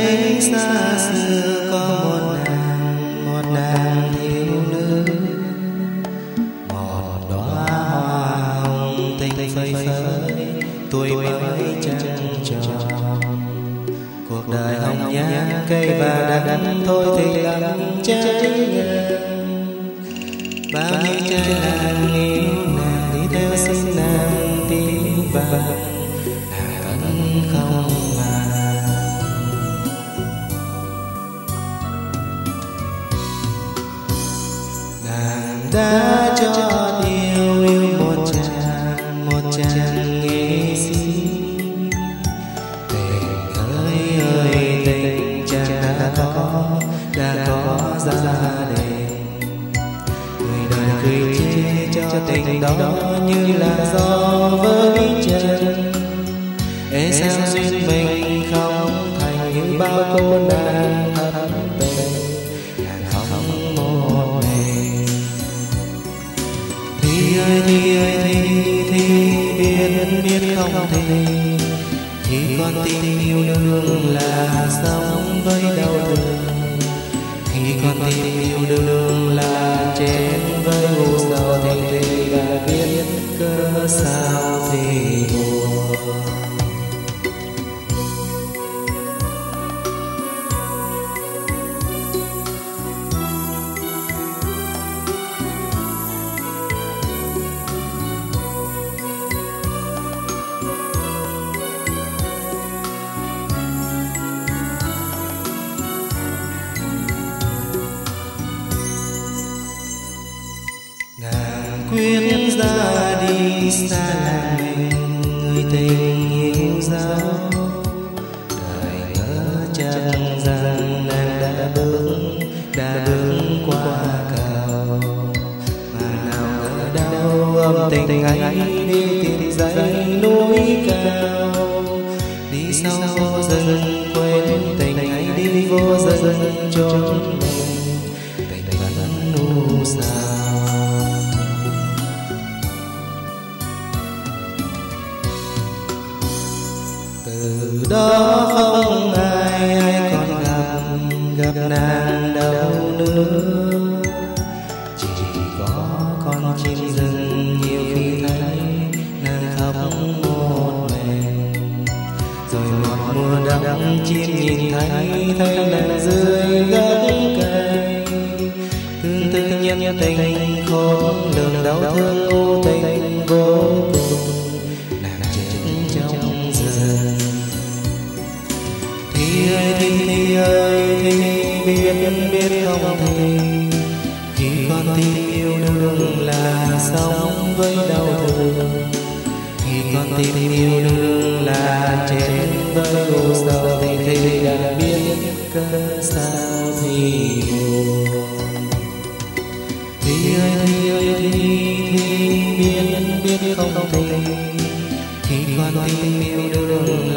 ấy xa xưa có một nàng thiếu nữ, một đóa hoa hồng tinh phơi phới, tuổi mới trăng tròn. Cuộc đời hồng nhan cây và đắng thôi thì lắm trái ngang. Bao nhiêu trai làng yêu nàng đi theo xin nàng tiếng vàng, nàng vẫn không màng. Nàng đã cho yêu một chàng nghệ sĩ. Tình ơi tình chàng đã có gia đình. Người đời cười chê cho tình đó như là gió với chân. Ê sao duyên mình không thành như bao cô nàng thất tình, nàng không một mình. Thì ơi biết không thì con tim yêu đương là sống với đau thương. Thì con tim yêu đương là chết với u sầu, thì đã biết cớ sao thì buồn. Nàng quyết ra đi xa làng người tình yêu dấu. Đời ngỡ chẳng rằng nàng đã bước qua cầu. Mà nào ngờ đâu âm tình ấy đi tìm dãy núi cao. Đi sâu vô rừng quên tình ấy, đi vô rừng chốn mình, tình vẫn u sao. Từ đó không ai còn gặp nàng đâu nữa. Chỉ có con chim rừng nhiều khi thấy nàng khóc một mình. Rồi một mùa đông chim nhìn thấy nàng dưới gốc cây. Thương nhân tình khôn lường đau thương vô tình vô cùng, nàng chết trong rừng. Thì ơi biết không khi con tim yêu đương là sống với đau thương. Khi con tim yêu đương là chết với u sầu, thì đã biết cớ sao thì buồn. Thì ơi biết không khi con tim yêu đương